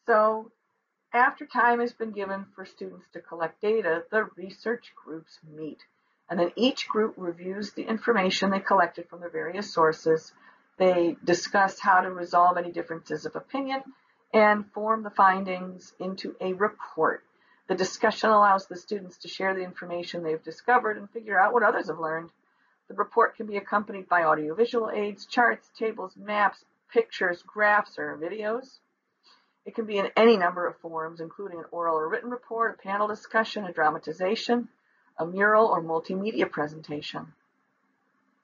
So after time has been given for students to collect data, the research groups meet. And then each group reviews the information they collected from the various sources. They discuss how to resolve any differences of opinion and form the findings into a report. The discussion allows the students to share the information they've discovered and figure out what others have learned. The report can be accompanied by audiovisual aids, charts, tables, maps, pictures, graphs, or videos. It can be in any number of forms, including an oral or written report, a panel discussion, a dramatization, a mural, or multimedia presentation.